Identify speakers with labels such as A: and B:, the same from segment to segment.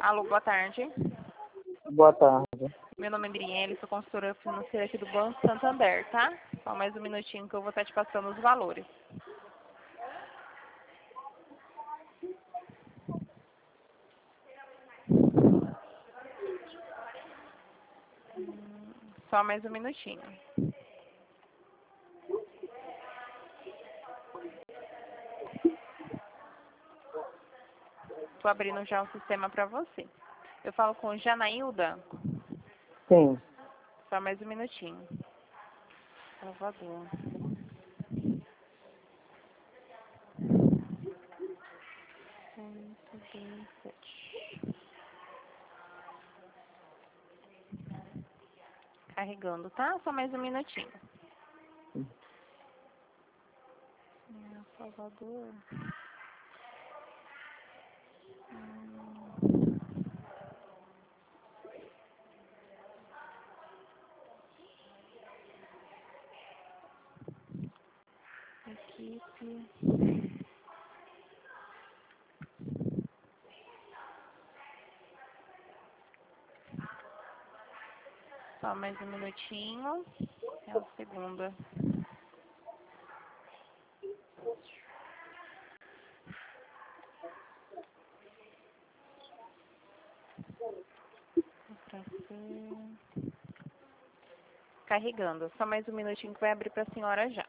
A: Alô, boa tarde.
B: Boa tarde.
A: Meu nome é Mirielle, sou consultora financeira aqui do Banco Santander, tá? Só mais um minutinho que eu vou estar te passando os valores. Só mais um minutinho. Tô abrindo já o sistema para você. Eu falo com Janailda.
B: Sim.
A: Só mais um minutinho. Salvador. Carregando, tá? Só mais um minutinho. Salvador. Equipe. Só mais um minutinho. É a segunda. Carregando. Só mais um minutinho que vai abrir para a senhora já.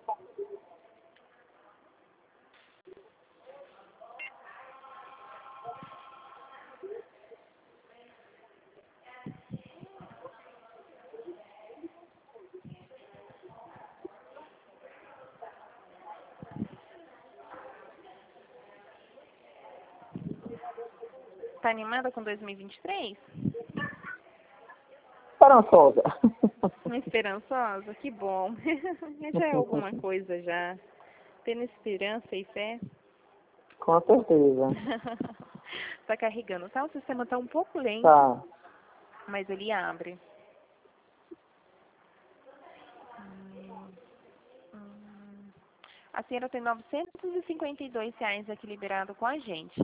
A: Tá animada com 2023?
B: Esperançosa.
A: Esperançosa? Que bom. Já é alguma coisa já. Tendo esperança e fé.
B: Com certeza.
A: Tá carregando, tá? O sistema tá um pouco lento,
B: Tá.
A: mas ele abre. A senhora tem R$ 952 aqui liberado com a gente.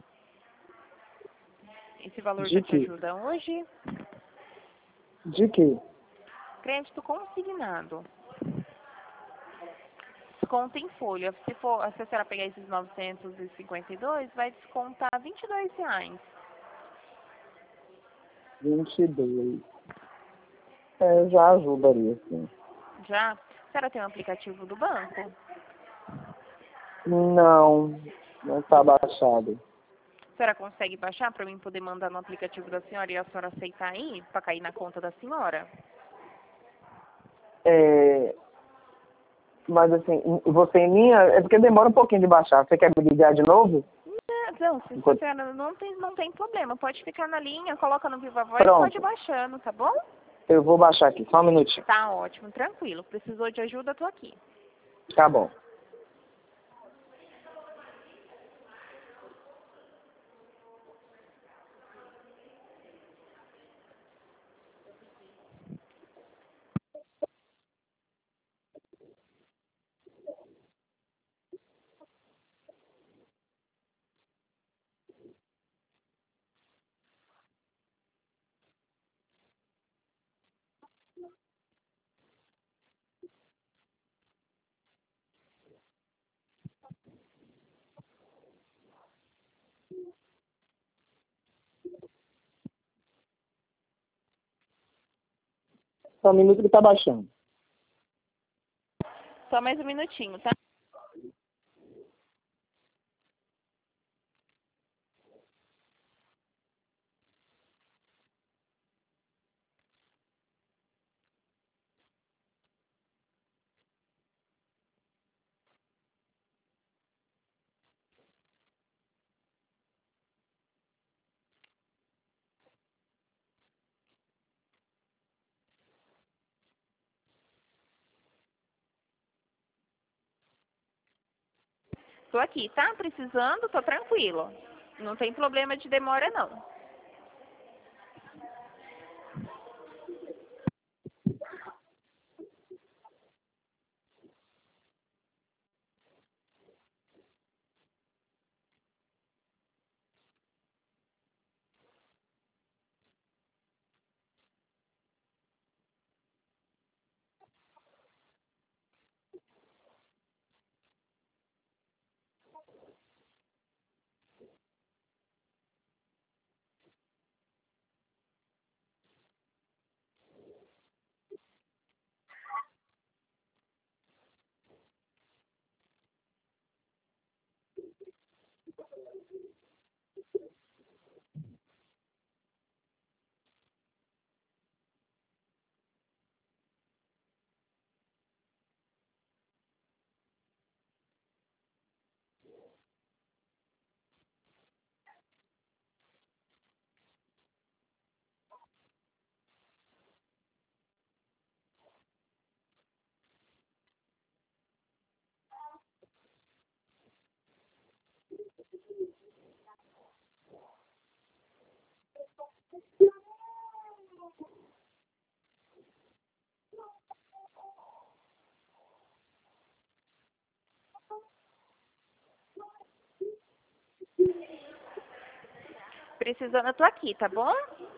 A: Esse valor
B: De
A: já te
B: quê?
A: ajuda hoje?
B: De quê?
A: Crédito consignado. Desconto em folha. Se a senhora pegar esses 952, vai descontar R$ 22.
B: 22. É, já ajudaria, sim.
A: Já? A senhora tem um aplicativo do banco?
B: Não está baixado.
A: A senhora consegue baixar para mim poder mandar no aplicativo da senhora e a senhora aceitar aí, para cair na conta da senhora?
B: Mas assim, você em minha, é porque demora um pouquinho de baixar. Você quer me ligar de novo?
A: Não, se a senhora não tem problema. Pode ficar na linha, coloca no Viva Voz e
B: Pronto.
A: pode ir baixando, tá bom?
B: Eu vou baixar aqui, só um minutinho.
A: Tá ótimo, tranquilo. Precisou de ajuda, tô aqui.
B: Tá bom. Só um minuto que tá baixando.
A: Só mais um minutinho, tá? Tô aqui, tá? Precisando, tô tranquilo. Não tem problema de demora, não. Precisando, eu tô aqui, tá bom?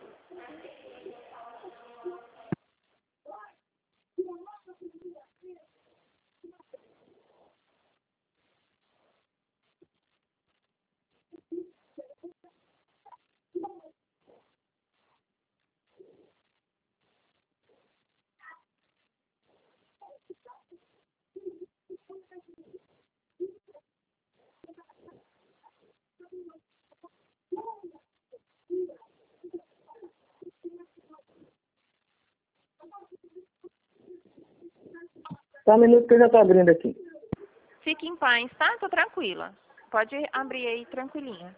B: Só um minuto que eu já tô abrindo aqui.
A: Fique em paz, tá? Tô tranquila. Pode abrir aí tranquilinha.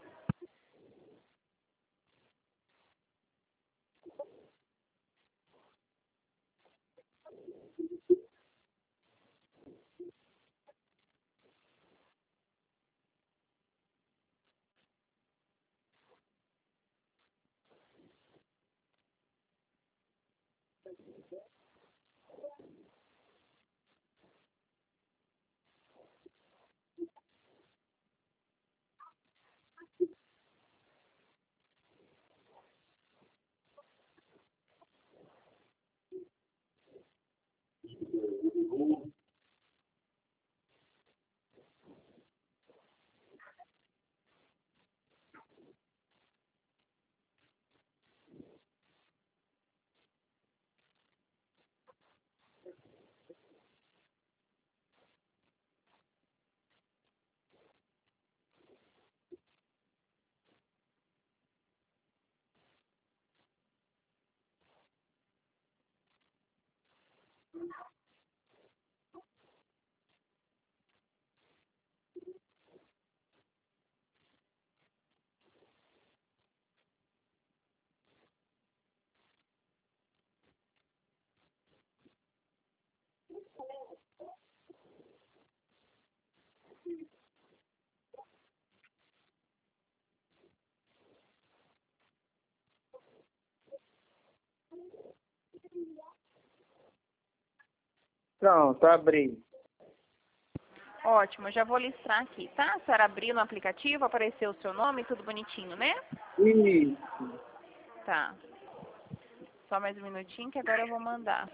B: Pronto, abri.
A: Ótimo, já vou listar aqui, tá? A senhora abriu no aplicativo, apareceu o seu nome, tudo bonitinho, né?
B: Isso.
A: Tá. Só mais um minutinho que agora eu vou mandar.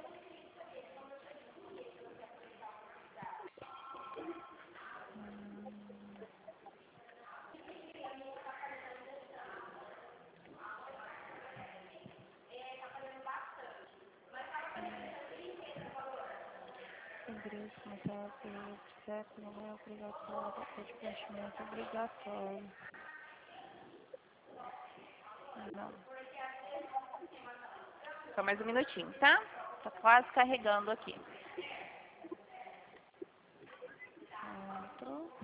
A: Ingresso no CEP não é obrigatório, é de preenchimento obrigatório. Não. Só mais um minutinho, tá? Tá quase carregando aqui. Pronto.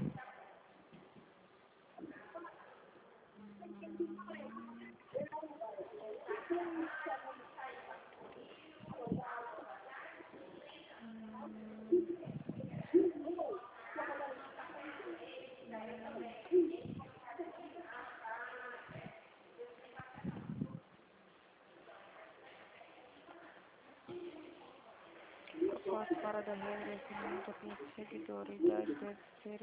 A: Após fora da regra, esse número de seguidor, idade deve ser...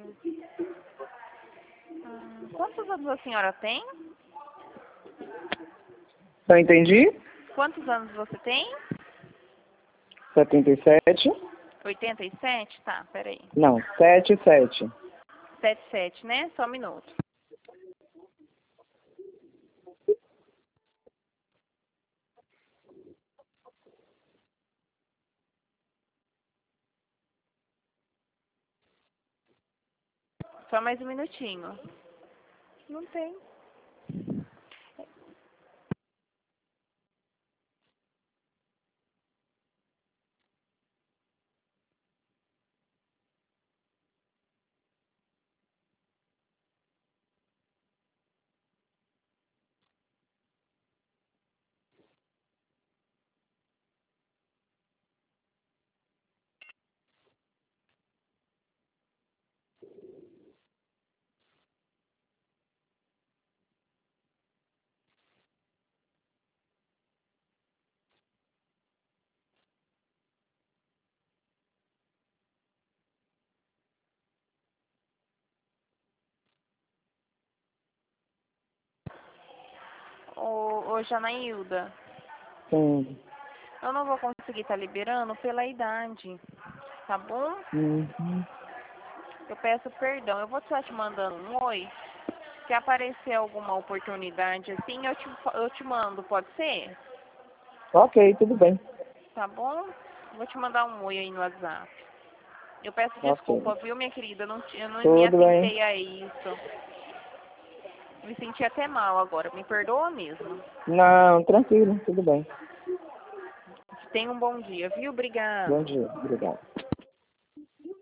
A: quantos anos a senhora tem?
B: Só entendi?
A: Quantos anos você tem?
B: 77.
A: 87? Tá, peraí.
B: Não, 77.
A: 77, né? Só um minuto. Só mais um minutinho. Não tem. ô Janaílda,
B: Sim.
A: eu não vou conseguir estar liberando pela idade, tá bom?
B: Uhum.
A: Eu peço perdão. Eu vou estar te mandando um oi. Se aparecer alguma oportunidade assim, eu te mando, pode ser?
B: Ok, tudo bem.
A: Tá bom? Vou te mandar um oi aí no WhatsApp. Eu peço
B: Ok.
A: desculpa, viu, minha querida? Eu não me
B: Tudo bem.
A: atentei a isso. Me senti até mal agora. Me perdoa mesmo.
B: Não, tranquilo, tudo bem.
A: Tenha um bom dia, viu?
B: Bom
A: Obrigado.
B: dia. Obrigado.